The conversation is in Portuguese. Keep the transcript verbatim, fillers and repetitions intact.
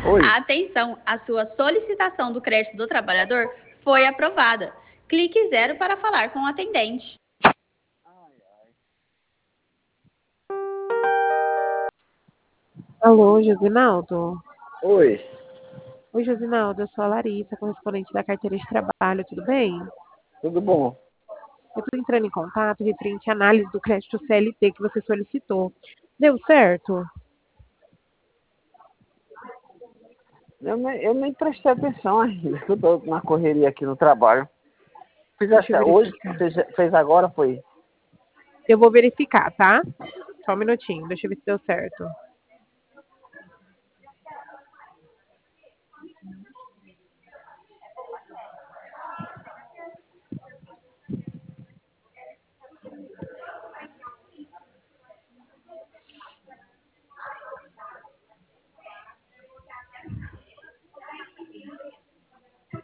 Oi. Atenção, a sua solicitação do crédito do trabalhador foi aprovada. Clique zero para falar com o atendente. Alô, Josinaldo? Oi. Oi, Josinaldo, eu sou a Larissa, correspondente da carteira de trabalho, tudo bem? Tudo bom? Eu estou entrando em contato referente à análise do crédito C L T que você solicitou. Deu certo? Eu nem, eu nem prestei atenção ainda, que eu tô na correria aqui no trabalho. Deixa Fizesse eu hoje? verificar. Fez, fez agora, foi? Eu vou verificar, tá? Só um minutinho, deixa eu ver se deu certo.